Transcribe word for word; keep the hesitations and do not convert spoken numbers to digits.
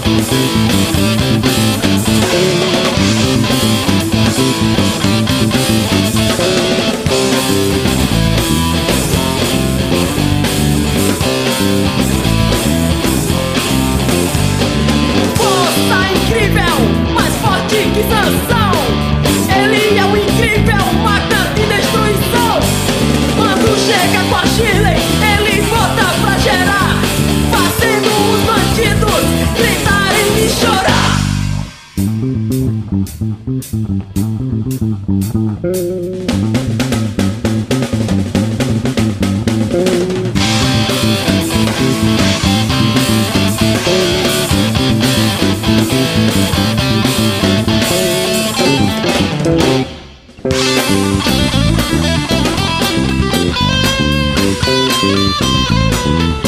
Força incrível, mais forte que Sansão. Ele é o incrível, máquina de destruição. Quando chega com a Shirley, ele bota pra gerar, fazendo os bandidos gritarem e chorar. We'll be right back.